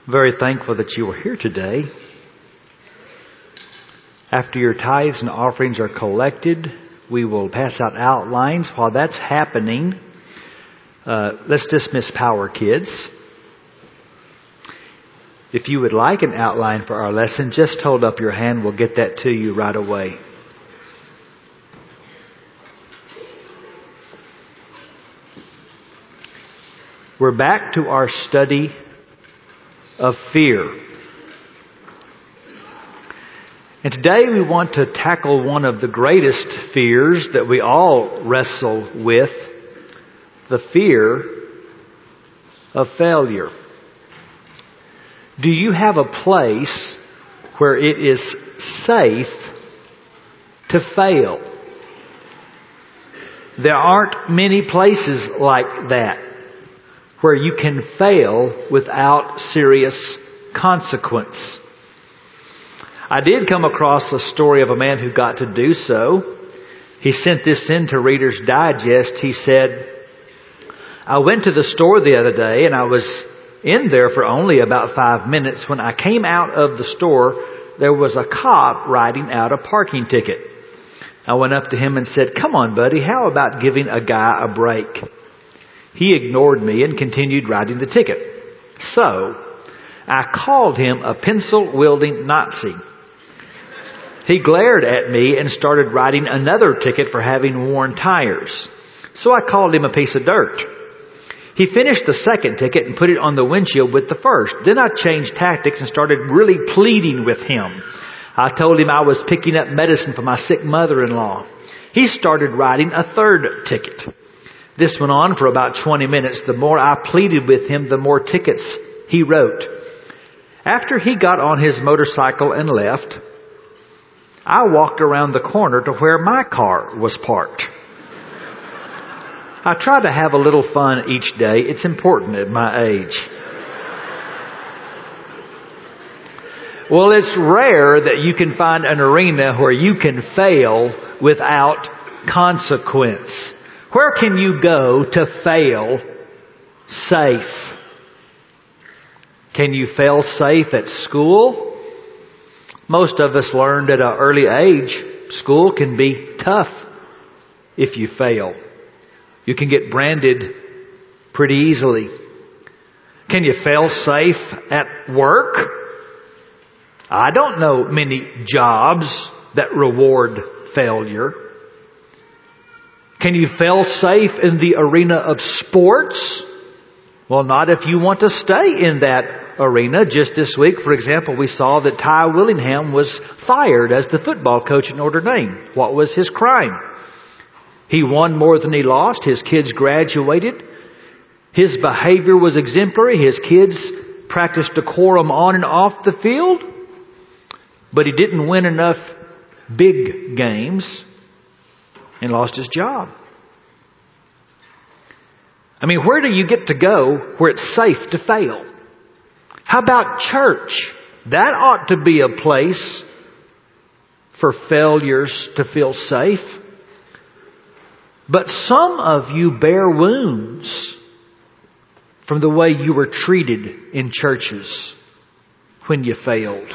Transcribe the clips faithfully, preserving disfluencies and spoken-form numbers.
Very thankful that you are here today. After your tithes and offerings are collected, we will pass out outlines. While that's happening, uh, let's dismiss power, kids. If you would like an outline for our lesson, just hold up your hand. We'll get that to you right away. We're back to our study of fear. And today we want to tackle one of the greatest fears that we all wrestle with, the fear of failure. Do you have a place where it is safe to fail? There aren't many places like that where you can fail without serious consequence. I did come across a story of a man who got to do so. He sent this in to Reader's Digest. He said, I went to the store the other day and I was in there for only about five minutes. When I came out of the store, there was a cop writing out a parking ticket. I went up to him and said, come on, buddy, how about giving a guy a break? He ignored me and continued writing the ticket. So, I called him a pencil-wielding Nazi. He glared at me and started writing another ticket for having worn tires. So I called him a piece of dirt. He finished the second ticket and put it on the windshield with the first. Then I changed tactics and started really pleading with him. I told him I was picking up medicine for my sick mother-in-law. He started writing a third ticket. This went on for about twenty minutes. The more I pleaded with him, the more tickets he wrote. After he got on his motorcycle and left, I walked around the corner to where my car was parked. I try to have a little fun each day. It's important at my age. Well, it's rare that you can find an arena where you can fail without consequence. Where can you go to fail safe? Can you fail safe at school? Most of us learned at an early age, school can be tough if you fail. You can get branded pretty easily. Can you fail safe at work? I don't know many jobs that reward failure. Can you fail safe in the arena of sports? Well, not if you want to stay in that arena. Just this week, for example, we saw that Ty Willingham was fired as the football coach at Notre Dame. What was his crime? He won more than he lost. His kids graduated. His behavior was exemplary. His kids practiced decorum on and off the field. But he didn't win enough big games and lost his job. I mean, where do you get to go where it's safe to fail? How about church? That ought to be a place for failures to feel safe. But some of you bear wounds from the way you were treated in churches when you failed.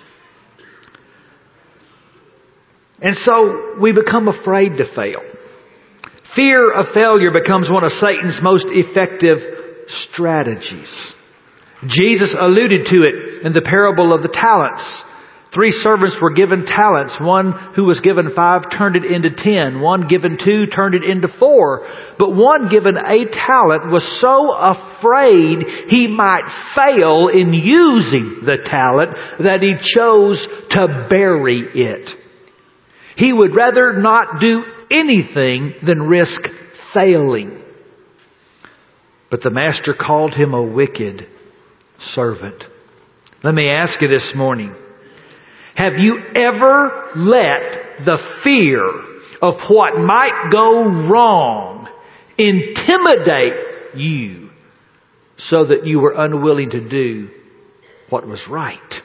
And so we become afraid to fail. Fear of failure becomes one of Satan's most effective strategies. Jesus alluded to it in the parable of the talents. Three servants were given talents. One who was given five turned it into ten. One given two turned it into four. But one given a talent was so afraid he might fail in using the talent that he chose to bury it. He would rather not do anything than risk failing. But the master called him a wicked servant. Let me ask you this morning, have you ever let the fear of what might go wrong intimidate you so that you were unwilling to do what was right?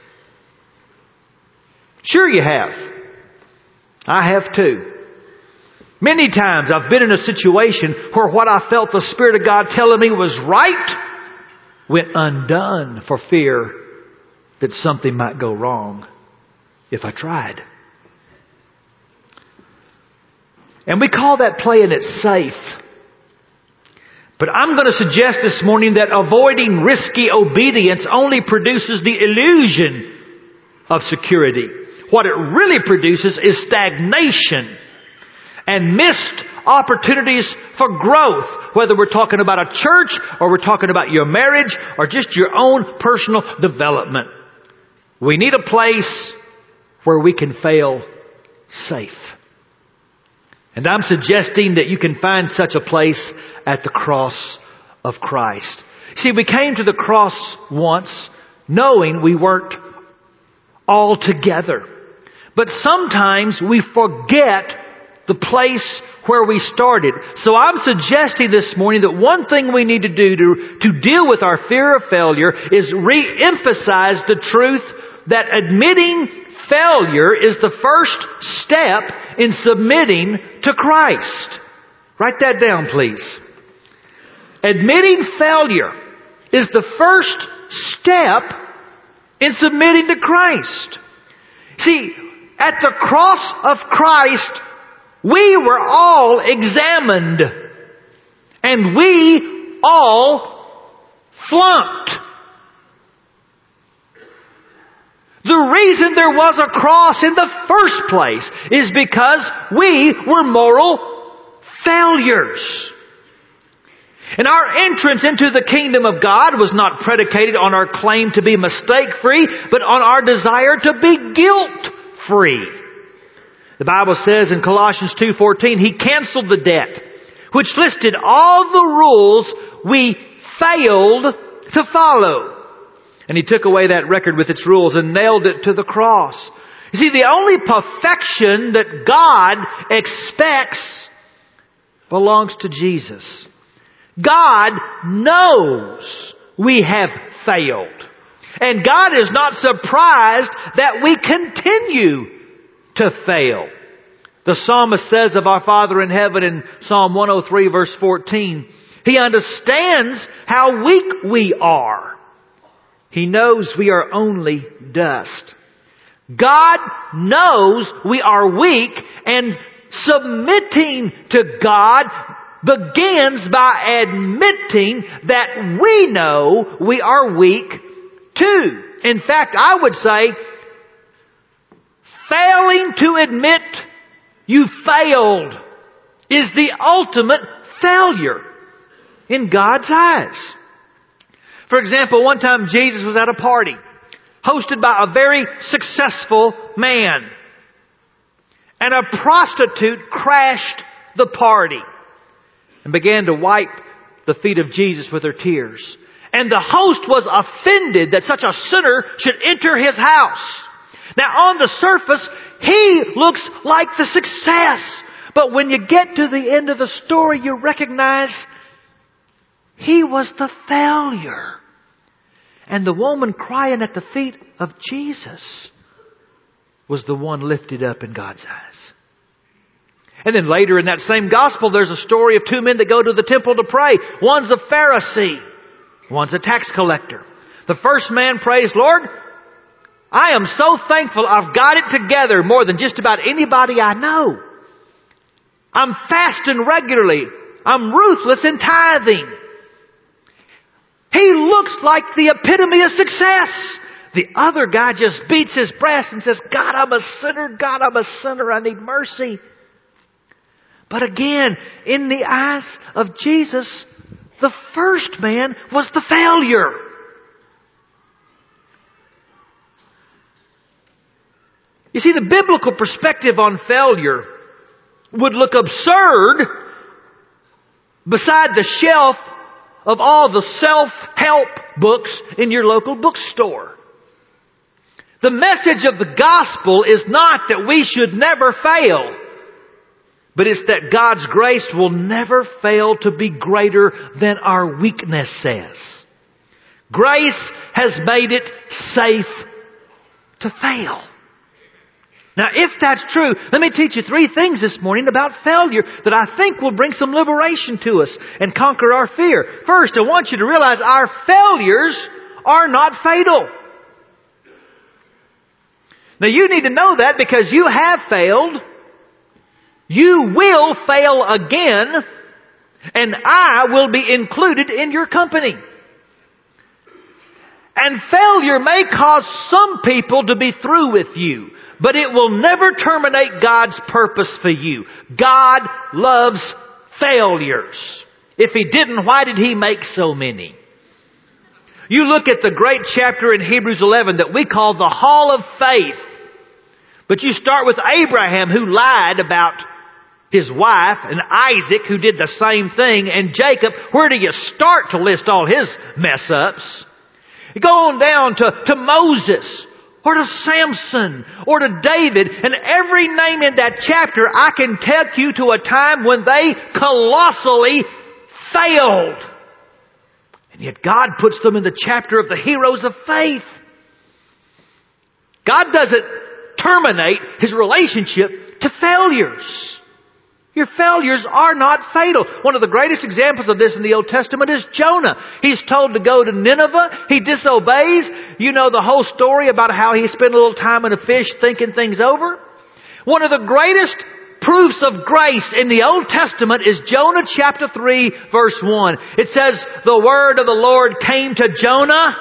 Sure you have. I have too. Many times I've been in a situation where what I felt the Spirit of God telling me was right went undone for fear that something might go wrong if I tried. And we call that playing it safe. But I'm going to suggest this morning that avoiding risky obedience only produces the illusion of security. What it really produces is stagnation and missed opportunities for growth, whether we're talking about a church or we're talking about your marriage or just your own personal development. We need a place where we can fail safe. And I'm suggesting that you can find such a place at the cross of Christ. See, we came to the cross once knowing we weren't all together. But sometimes we forget the place where we started. So I'm suggesting this morning that one thing we need to do to, to deal with our fear of failure is re-emphasize the truth that admitting failure is the first step in submitting to Christ. Write that down, please. Admitting failure is the first step in submitting to Christ. See, at the cross of Christ, we were all examined. And we all flunked. The reason there was a cross in the first place is because we were moral failures. And our entrance into the kingdom of God was not predicated on our claim to be mistake-free, but on our desire to be guilt-free. The Bible says in Colossians two fourteen, He canceled the debt, which listed all the rules we failed to follow. And He took away that record with its rules and nailed it to the cross. You see, the only perfection that God expects belongs to Jesus. God knows we have failed. And God is not surprised that we continue to fail. The psalmist says of our Father in heaven in Psalm one oh three verse fourteen, He understands how weak we are. He knows we are only dust. God knows we are weak, and submitting to God begins by admitting that we know we are weak too. In fact, I would say, failing to admit you failed is the ultimate failure in God's eyes. For example, one time Jesus was at a party hosted by a very successful man. And a prostitute crashed the party and began to wipe the feet of Jesus with her tears. And the host was offended that such a sinner should enter his house. Now on the surface, he looks like the success. But when you get to the end of the story, you recognize he was the failure. And the woman crying at the feet of Jesus was the one lifted up in God's eyes. And then later in that same gospel, there's a story of two men that go to the temple to pray. One's a Pharisee. One's a tax collector. The first man prays, Lord, I am so thankful I've got it together more than just about anybody I know. I'm fasting regularly. I'm ruthless in tithing. He looks like the epitome of success. The other guy just beats his breast and says, God, I'm a sinner. God, I'm a sinner. I need mercy. But again, in the eyes of Jesus, the first man was the failure. You see, the biblical perspective on failure would look absurd beside the shelf of all the self-help books in your local bookstore. The message of the gospel is not that we should never fail, but it's that God's grace will never fail to be greater than our weakness says. Grace has made it safe to fail. Now, if that's true, let me teach you three things this morning about failure that I think will bring some liberation to us and conquer our fear. First, I want you to realize our failures are not fatal. Now, you need to know that because you have failed. You will fail again, and I will be included in your company. And failure may cause some people to be through with you, but it will never terminate God's purpose for you. God loves failures. If He didn't, why did He make so many? You look at the great chapter in Hebrews eleven that we call the Hall of Faith. But you start with Abraham, who lied about his wife, and Isaac, who did the same thing, and Jacob. Where do you start to list all his mess-ups? You go on down to, to Moses, or to Samson, or to David, and every name in that chapter I can take you to a time when they colossally failed. And yet God puts them in the chapter of the heroes of faith. God doesn't terminate His relationship to failures. Your failures are not fatal. One of the greatest examples of this in the Old Testament is Jonah. He's told to go to Nineveh. He disobeys. You know the whole story about how he spent a little time in a fish thinking things over. One of the greatest proofs of grace in the Old Testament is Jonah chapter three verse one. It says, the word of the Lord came to Jonah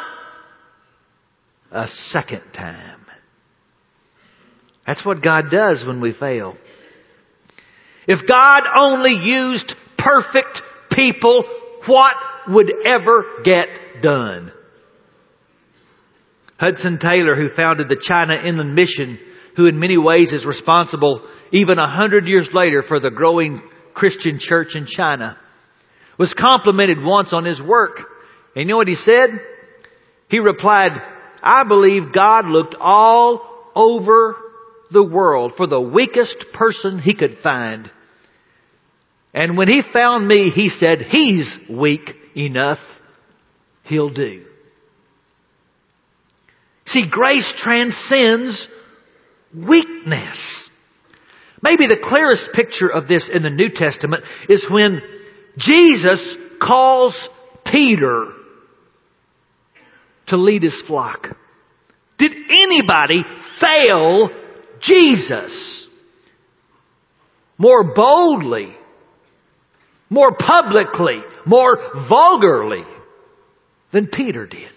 a second time. That's what God does when we fail. If God only used perfect people, what would ever get done? Hudson Taylor, who founded the China Inland Mission, who in many ways is responsible even a hundred years later for the growing Christian church in China, was complimented once on his work. And you know what he said? He replied, I believe God looked all over the world for the weakest person He could find. And when He found me, He said, he's weak enough. He'll do. See, grace transcends weakness. Maybe the clearest picture of this in the New Testament is when Jesus calls Peter to lead His flock. Did anybody fail Jesus more boldly, more publicly, more vulgarly than Peter did?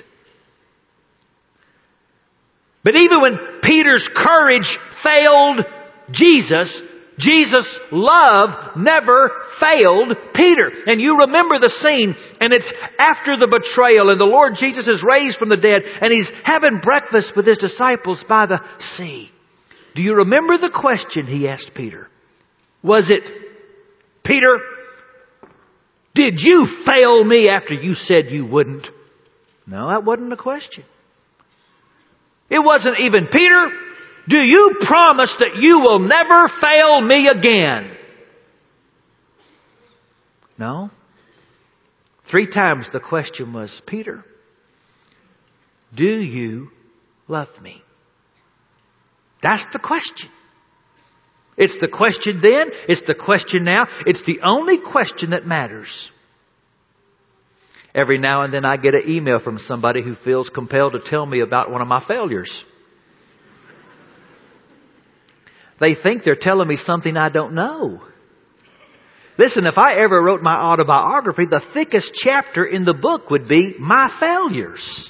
But even when Peter's courage failed Jesus, Jesus' love never failed Peter. And you remember the scene, and it's after the betrayal, and the Lord Jesus is raised from the dead, and He's having breakfast with His disciples by the sea. Do you remember the question He asked Peter? Was it, Peter, did you fail me after you said you wouldn't? No, that wasn't the question. It wasn't even, Peter, do you promise that you will never fail me again? No. Three times the question was, Peter, do you love me? That's the question. It's the question then. It's the question now. It's the only question that matters. Every now and then I get an email from somebody who feels compelled to tell me about one of my failures. They think they're telling me something I don't know. Listen, if I ever wrote my autobiography, the thickest chapter in the book would be my failures.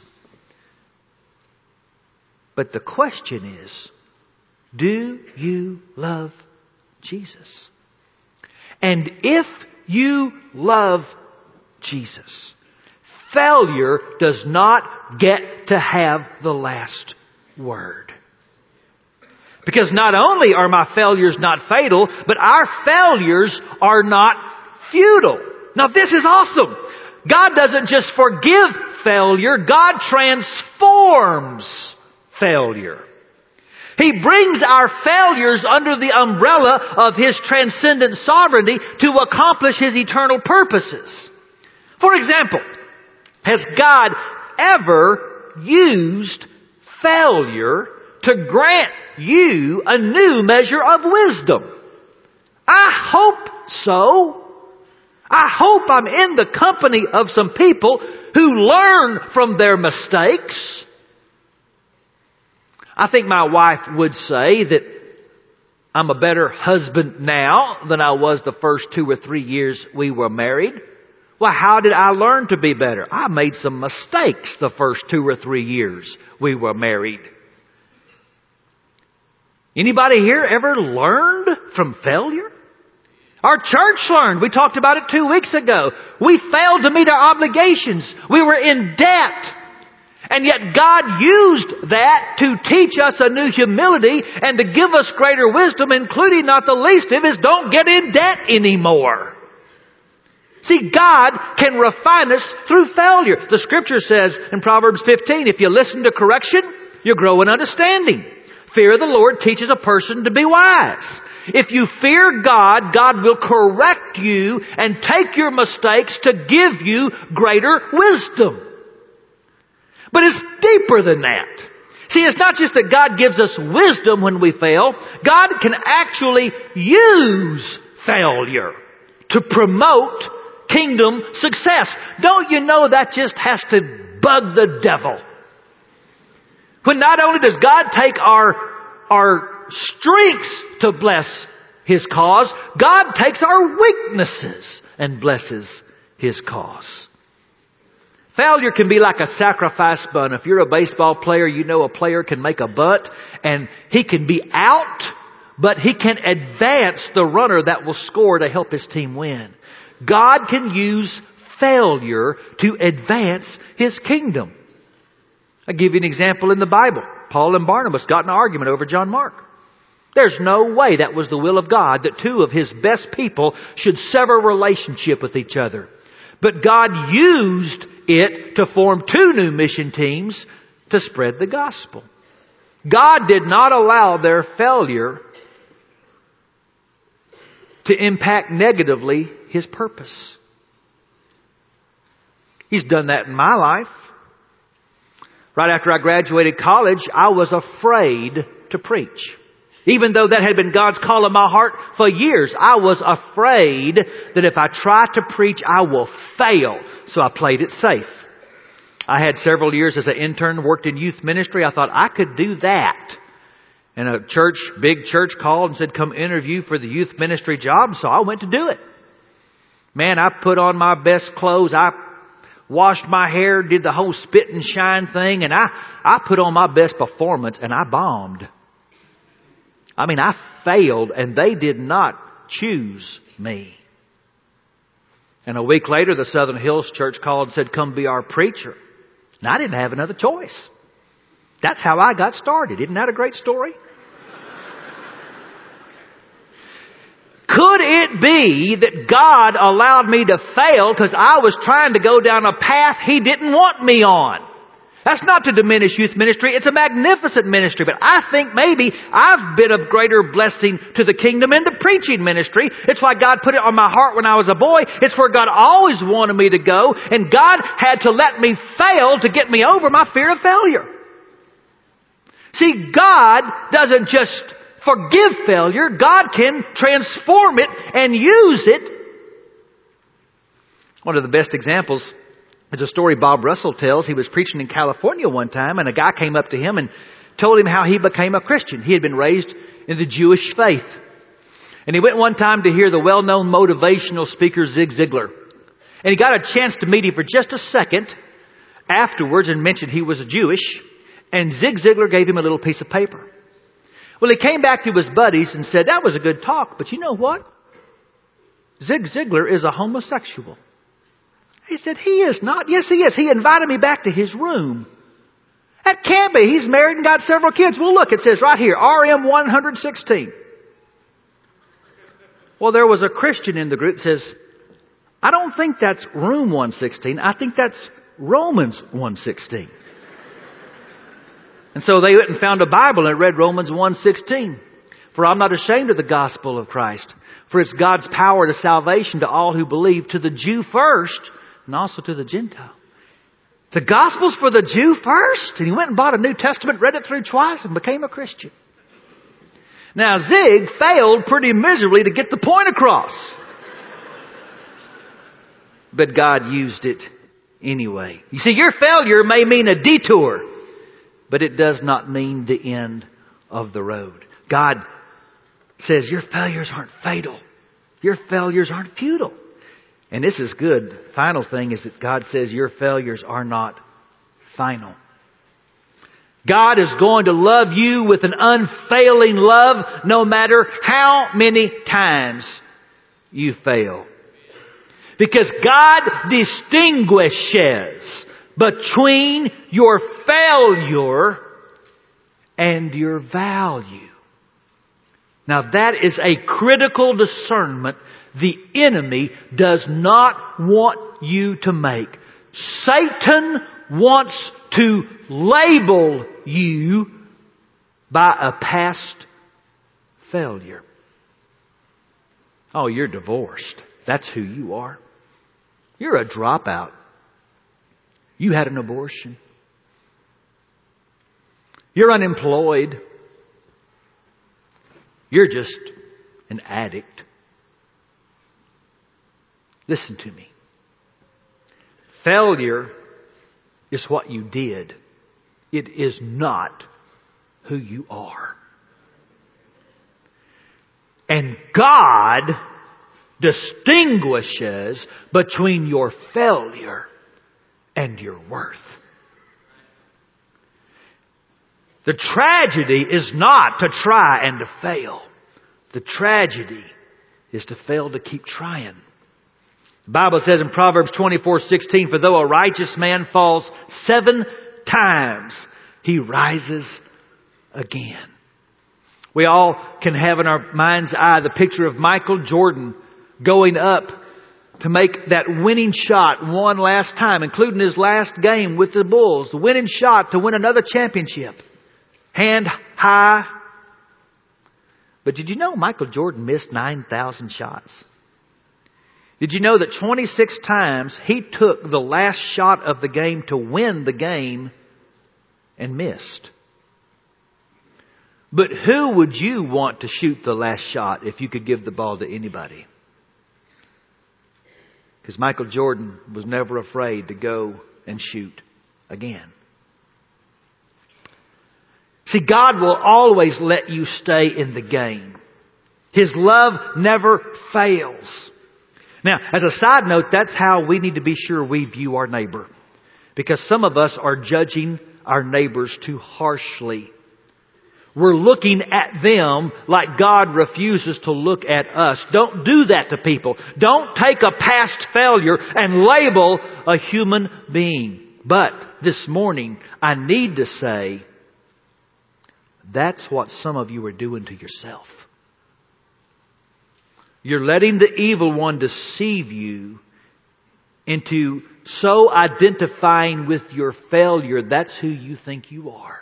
But the question is, do you love Jesus? And if you love Jesus, failure does not get to have the last word. Because not only are my failures not fatal, but our failures are not futile. Now this is awesome. God doesn't just forgive failure, God transforms failure. He brings our failures under the umbrella of His transcendent sovereignty to accomplish His eternal purposes. For example, has God ever used failure to grant you a new measure of wisdom. I hope so. I hope I'm in the company of some people who learn from their mistakes. I think my wife would say that I'm a better husband now than I was the first two or three years we were married. Well, how did I learn to be better? I made some mistakes the first two or three years we were married. Anybody here ever learned from failure? Our church learned. We talked about it two weeks ago. We failed to meet our obligations. We were in debt. And yet God used that to teach us a new humility and to give us greater wisdom, including not the least of is don't get in debt anymore. See, God can refine us through failure. The Scripture says in Proverbs fifteen, if you listen to correction, you grow in understanding. Fear of the Lord teaches a person to be wise. If you fear God, God will correct you and take your mistakes to give you greater wisdom. But it's deeper than that. See, it's not just that God gives us wisdom when we fail. God can actually use failure to promote kingdom success. Don't you know that just has to bug the devil? When not only does God take our, our strengths to bless His cause, God takes our weaknesses and blesses His cause. Failure can be like a sacrifice bunt. If you're a baseball player, you know a player can make a bunt and he can be out, but he can advance the runner that will score to help his team win. God can use failure to advance His kingdom. I'll give you an example in the Bible. Paul and Barnabas got in an argument over John Mark. There's no way that was the will of God that two of His best people should sever relationship with each other. But God used it to form two new mission teams to spread the gospel. God did not allow their failure to impact negatively His purpose. He's done that in my life. Right after I graduated college, I was afraid to preach. Even though that had been God's call in my heart for years, I was afraid that if I tried to preach, I will fail. So I played it safe. I had several years as an intern, worked in youth ministry. I thought I could do that. And a church, big church called and said, come interview for the youth ministry job. So I went to do it. Man, I put on my best clothes. I washed my hair, did the whole spit and shine thing. And I, I put on my best performance and I bombed. I mean, I failed and they did not choose me. And a week later, the Southern Hills Church called and said, come be our preacher. And I didn't have another choice. That's how I got started. Isn't that a great story? Could it be that God allowed me to fail because I was trying to go down a path He didn't want me on? That's not to diminish youth ministry. It's a magnificent ministry. But I think maybe I've been of greater blessing to the kingdom in the preaching ministry. It's why God put it on my heart when I was a boy. It's where God always wanted me to go. And God had to let me fail to get me over my fear of failure. See, God doesn't just forgive failure. God can transform it and use it. One of the best examples is a story Bob Russell tells. He was preaching in California one time and a guy came up to him and told him how he became a Christian. He had been raised in the Jewish faith. And he went one time to hear the well-known motivational speaker Zig Ziglar. And he got a chance to meet him for just a second afterwards and mentioned he was Jewish. And Zig Ziglar gave him a little piece of paper. Well, he came back to his buddies and said, that was a good talk, but you know what? Zig Ziglar is a homosexual. He said, he is not. Yes, he is. He invited me back to his room. That can't be. He's married and got several kids. Well, look, it says right here, R M one sixteen. Well, there was a Christian in the group that says, I don't think that's room one sixteen. I think that's Romans one sixteen. And so they went and found a Bible and read Romans one sixteen. For I'm not ashamed of the gospel of Christ. For it's God's power to salvation to all who believe, to the Jew first, and also to the Gentile. The gospel's for the Jew first. And he went and bought a New Testament, read it through twice, and became a Christian. Now Zig failed pretty miserably to get the point across. But God used it anyway. You see, your failure may mean a detour, but it does not mean the end of the road. God says your failures aren't fatal. Your failures aren't futile. And this is good. Final thing is that God says your failures are not final. God is going to love you with an unfailing love no matter how many times you fail. Because God distinguishes between your failure and your value. Now that is a critical discernment the enemy does not want you to make. Satan wants to label you by a past failure. Oh, you're divorced. That's who you are. You're a dropout. You had an abortion. You're unemployed. You're just an addict. Listen to me. Failure is what you did. It is not who you are. And God distinguishes between your failure and your worth. The tragedy is not to try and to fail. The tragedy is to fail to keep trying. The Bible says in Proverbs twenty-four sixteen, for though a righteous man falls seven times, he rises again. We all can have in our mind's eye the picture of Michael Jordan going up to make that winning shot one last time, including his last game with the Bulls. The winning shot to win another championship. Hand high. But did you know Michael Jordan missed nine thousand shots? Did you know that twenty-six times he took the last shot of the game to win the game and missed? But who would you want to shoot the last shot if you could give the ball to anybody? Because Michael Jordan was never afraid to go and shoot again. See, God will always let you stay in the game. His love never fails. Now, as a side note, that's how we need to be sure we view our neighbor. Because some of us are judging our neighbors too harshly. We're looking at them like God refuses to look at us. Don't do that to people. Don't take a past failure and label a human being. But this morning, I need to say, that's what some of you are doing to yourself. You're letting the evil one deceive you into so identifying with your failure, that's who you think you are.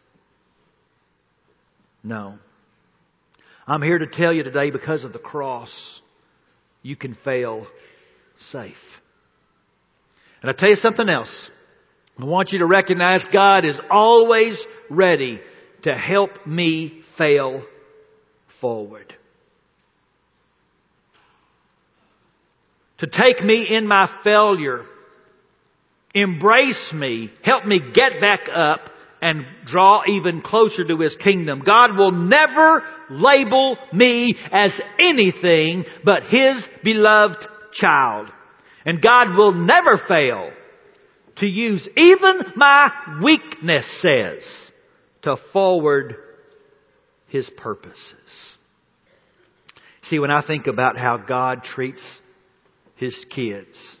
No. I'm here to tell you today, because of the cross, you can fail safe. And I'll tell you something else. I want you to recognize God is always ready to help me fail forward. To take me in my failure, embrace me, help me get back up, and draw even closer to His kingdom. God will never label me as anything but His beloved child. And God will never fail to use even my weaknesses to forward His purposes. See, when I think about how God treats His kids,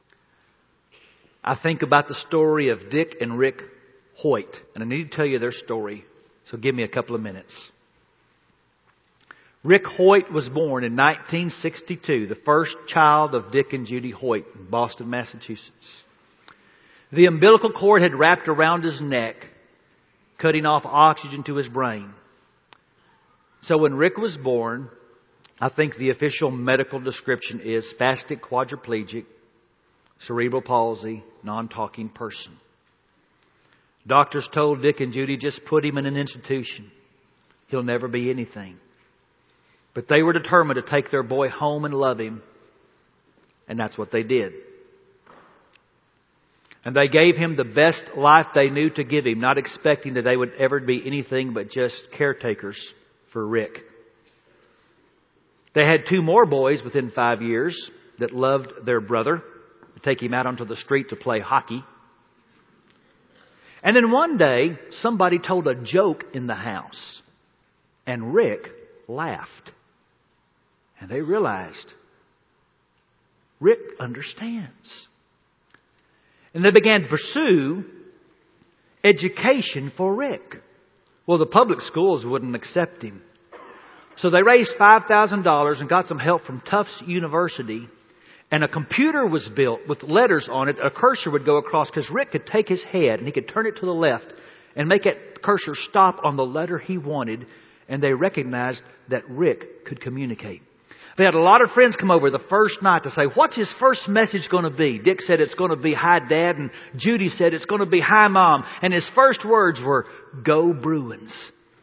I think about the story of Dick and Rick Hoyt. And I need to tell you their story. So give me a couple of minutes. Rick Hoyt was born in nineteen sixty-two, the first child of Dick and Judy Hoyt in Boston, Massachusetts. The umbilical cord had wrapped around his neck, cutting off oxygen to his brain. So when Rick was born, I think the official medical description is spastic quadriplegic, cerebral palsy, non-talking person. Doctors told Dick and Judy, just put him in an institution. he'll never be anything. But they were determined to take their boy home and love him. And that's what they did. And they gave him the best life they knew to give him, not expecting that they would ever be anything but just caretakers for Rick. They had two more boys within five years that loved their brother, to take him out onto the street to play hockey. And then one day, somebody told a joke in the house, and Rick laughed. And they realized, Rick understands. And they began to pursue education for Rick. Well, the public schools wouldn't accept him. So they raised five thousand dollars and got some help from Tufts University. And a computer was built with letters on it. A cursor would go across because Rick could take his head and he could turn it to the left and make that cursor stop on the letter he wanted. And they recognized that Rick could communicate. They had a lot of friends come over the first night to say, what's his first message going to be? Dick said it's going to be, hi, Dad. And Judy said it's going to be, hi, Mom. And his first words were, go Bruins.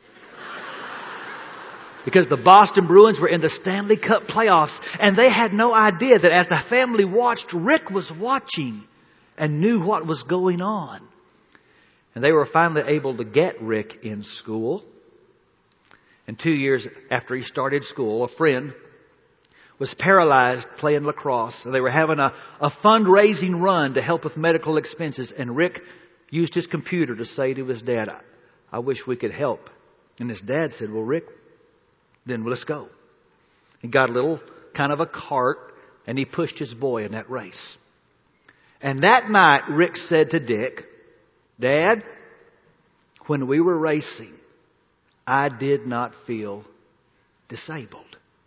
Because the Boston Bruins were in the Stanley Cup playoffs. And they had no idea that as the family watched, Rick was watching and knew what was going on. And they were finally able to get Rick in school. And two years after he started school, a friend was paralyzed playing lacrosse. And they were having a, a fundraising run to help with medical expenses. And Rick used his computer to say to his dad, I, I wish we could help. And his dad said, well, Rick, then let's go. He got a little kind of a cart and he pushed his boy in that race. And that night, Rick said to Dick, Dad, when we were racing, I did not feel disabled.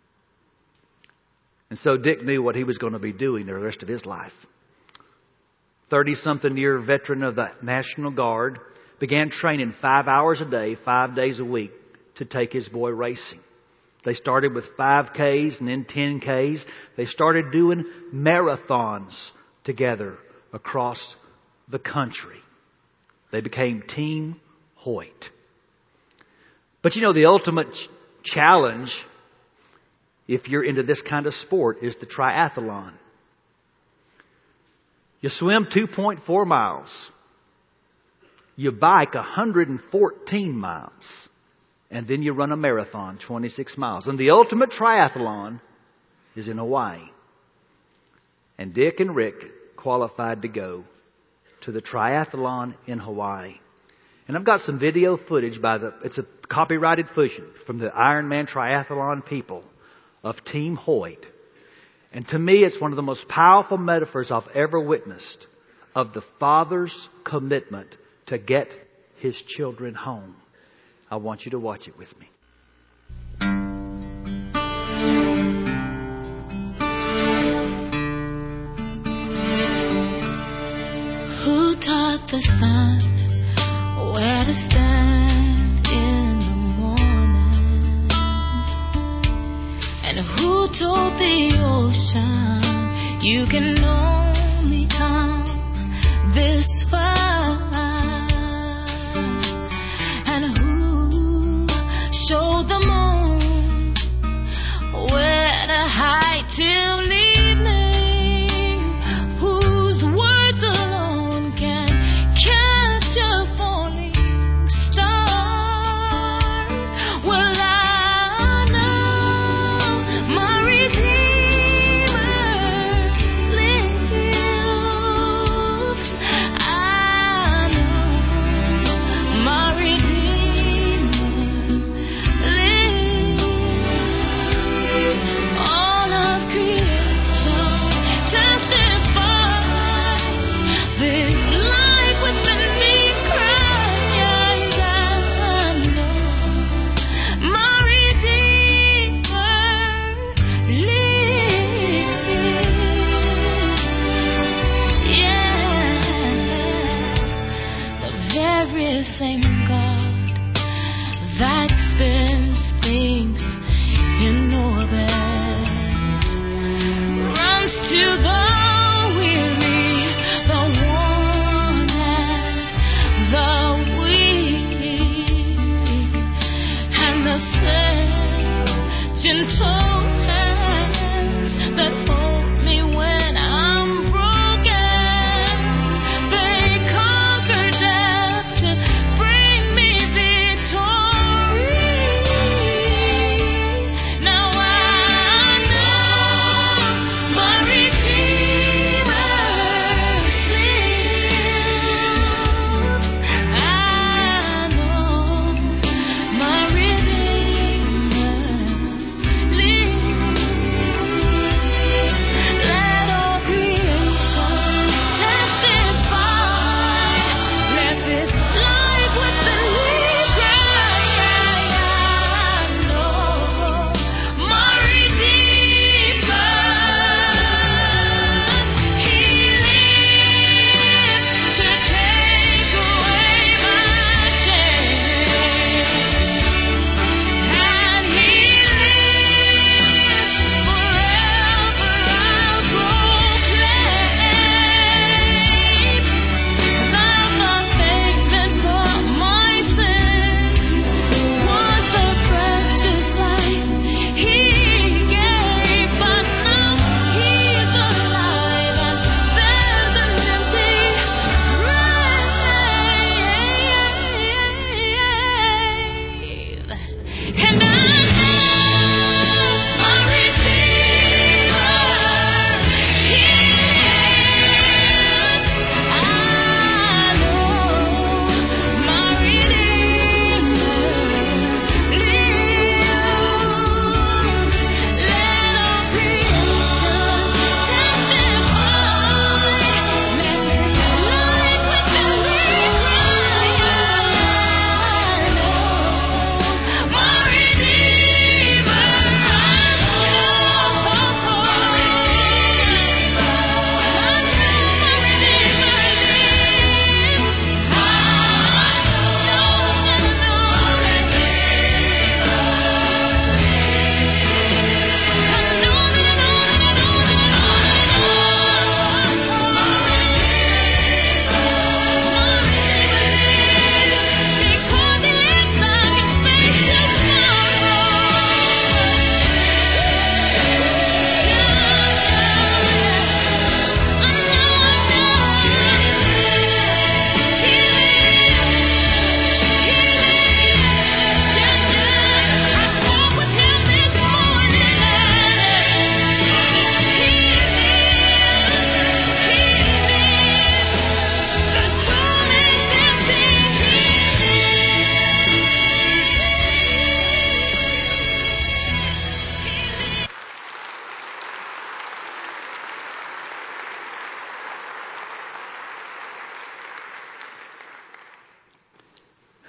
And so Dick knew what he was going to be doing the rest of his life. thirty-something year veteran of the National Guard, began training five hours a day, five days a week to take his boy racing. They started with five Ks and then ten Ks. They started doing marathons together across the country. They became Team Hoyt. But you know, the ultimate ch- challenge, if you're into this kind of sport, is the triathlon. You swim two point four miles. You bike one hundred fourteen miles. And then you run a marathon, twenty-six miles. And the ultimate triathlon is in Hawaii. And Dick and Rick qualified to go to the triathlon in Hawaii. And I've got some video footage by the, it's a copyrighted footage from the Ironman Triathlon people of Team Hoyt. And to me, it's one of the most powerful metaphors I've ever witnessed of the father's commitment to get his children home. I want you to watch it with me. Who taught the sun where to stand in the morning? And who told the ocean you can only come this far? And who showed the moon where to hide till evening? Whose words alone can catch a falling star? Well, I know my Redeemer lives. I know my Redeemer lives. All of creation testifies this life within me cries. I know my Redeemer lives. Yeah, the very same God that spins things in orbit runs to the weary, the worn, and the weak, and the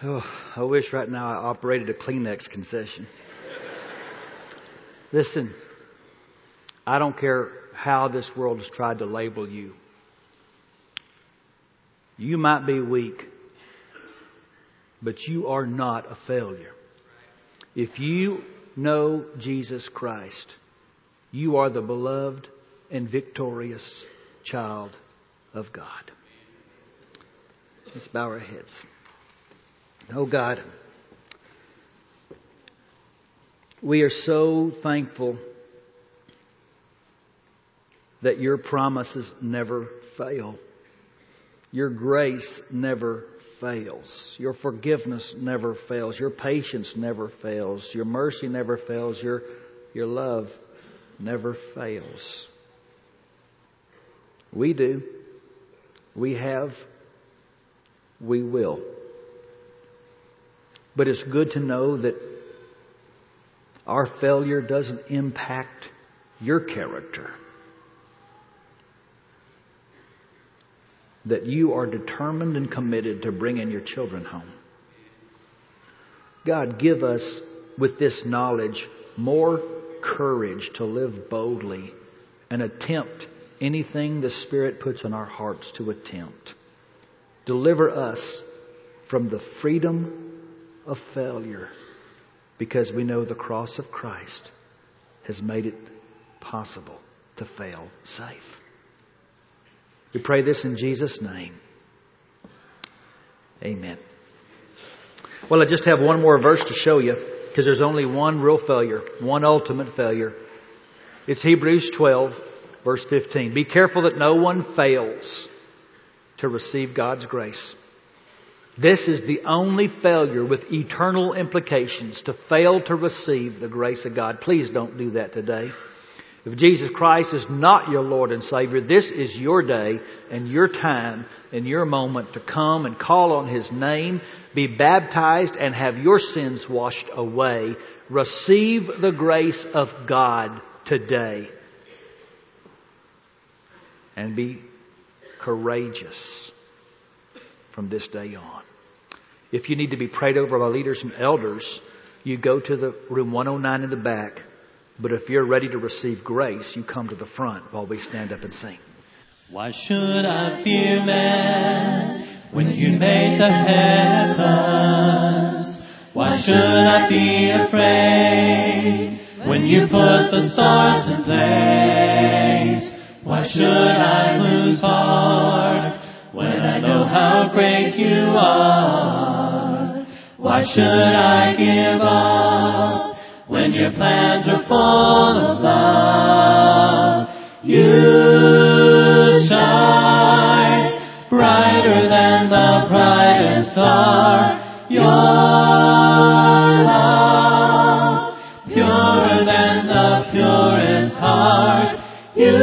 Oh, I wish right now I operated a Kleenex concession. Listen, I don't care how this world has tried to label you. You might be weak, but you are not a failure. If you know Jesus Christ, you are the beloved and victorious child of God. Let's bow our heads. Oh God, we are so thankful that your promises never fail. Your grace never fails. Your forgiveness never fails. Your patience never fails. Your mercy never fails. Your, your love never fails. We do. We have. We will. But it's good to know that our failure doesn't impact your character. That you are determined and committed to bringing your children home. God, give us, with this knowledge, more courage to live boldly and attempt anything the Spirit puts on our hearts to attempt. Deliver us from the freedom of failure, because we know the cross of Christ has made it possible to fail safe. We pray this in Jesus' name. Amen. Well, I just have one more verse to show you, because there's only one real failure, one ultimate failure. It's Hebrews twelve, verse fifteen. Be careful that no one fails to receive God's grace. This is the only failure with eternal implications, to fail to receive the grace of God. Please don't do that today. If Jesus Christ is not your Lord and Savior, this is your day and your time and your moment to come and call on His name, be baptized and have your sins washed away. Receive the grace of God today. And be courageous from this day on. If you need to be prayed over by leaders and elders, you go to the room one oh nine in the back. But if you're ready to receive grace, you come to the front while we stand up and sing. Why should I fear man when you made the heavens? Why should I be afraid when you put the stars in place? Why should I lose heart when I know how great you are? Why should I give up when your plans are full of love? You shine brighter than the brightest star. Your love purer than the purest heart. You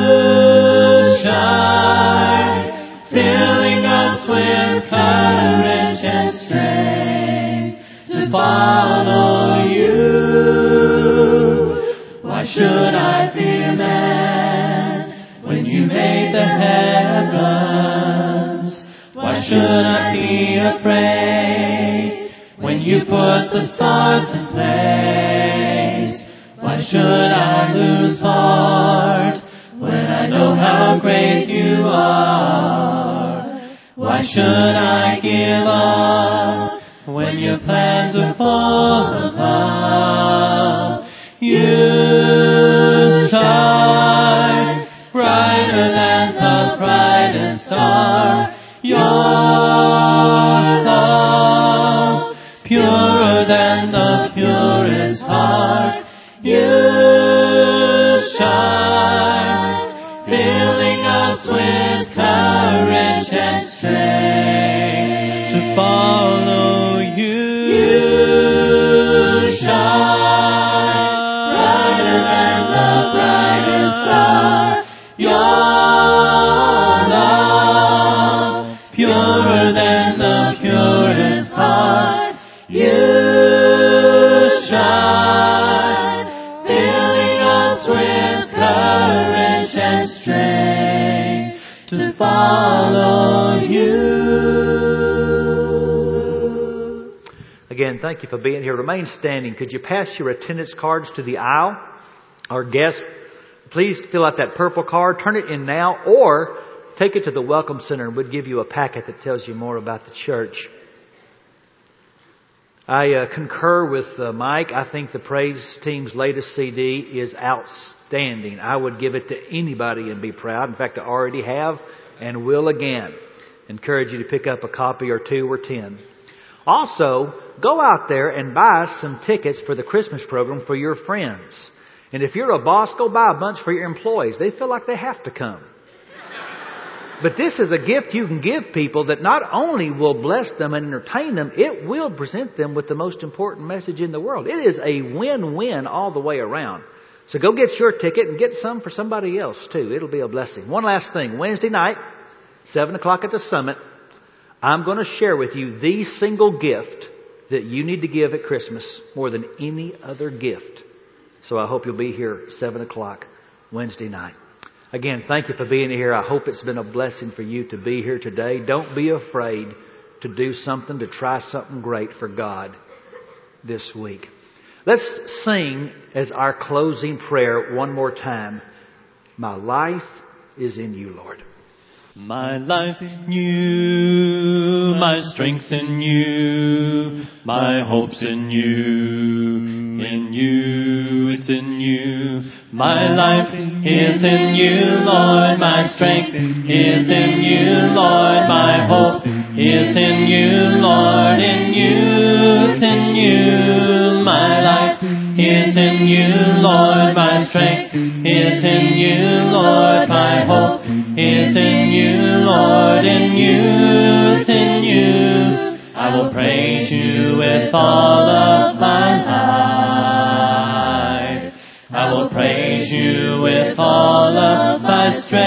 shine, filling us with courage and strength to follow you. Why should I fear man when you made the heavens? Why should I be afraid when you put the stars in place? Why should I lose heart when I know how great you are? Why should I give up when your plans are full of love? You shine brighter than the brightest star. Your love purer than the purest heart. You shine, filling us with courage and strength to follow you. You shine brighter than the brightest star. Your love purer than the purest heart. You shine, filling us with courage and strength to follow you. Again, thank you for being here. Remain standing. Could you pass your attendance cards to the aisle? Our guests, please fill out that purple card. Turn it in now or take it to the Welcome Center and we'll give you a packet that tells you more about the church. I uh, concur with uh, Mike. I think the praise team's latest C D is outstanding. I would give it to anybody and be proud. In fact, I already have and will again. Encourage you to pick up a copy or two or ten. Also, go out there and buy some tickets for the Christmas program for your friends. And if you're a boss, go buy a bunch for your employees. They feel like they have to come. But this is a gift you can give people that not only will bless them and entertain them, it will present them with the most important message in the world. It is a win-win all the way around. So go get your ticket and get some for somebody else too. It'll be a blessing. One last thing. Wednesday night, seven o'clock at the Summit, I'm going to share with you the single gift that you need to give at Christmas more than any other gift. So I hope you'll be here seven o'clock Wednesday night. Again, thank you for being here. I hope it's been a blessing for you to be here today. Don't be afraid to do something, to try something great for God this week. Let's sing as our closing prayer one more time. My life is in you, Lord. My life's in you, my strength's in you, my hope's in you, in you, it's in you. My life is in you, Lord, my strength is in you, Lord, my hope is in you, Lord, in you, it's in you. My life is in you, Lord, my strength is in you, Lord, my hope is in you, Lord, in you, it's in you. I will praise you with all of my life. I will praise you with all of my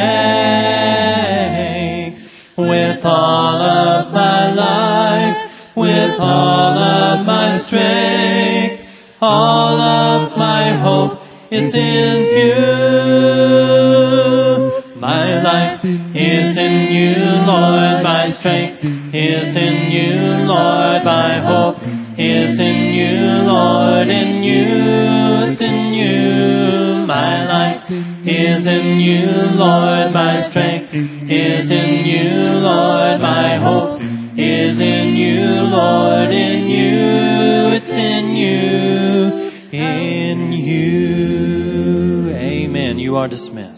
strength, with all of my life, with all of my strength. All of my hope is in you. My life is in you, Lord. My strength is in you, Lord. My hope is in you, Lord. In you, it's in you. My life is in you, Lord. My strength is in you, Lord. My hope is in you, Lord. In you, it's in you. In you. Amen. You are dismissed.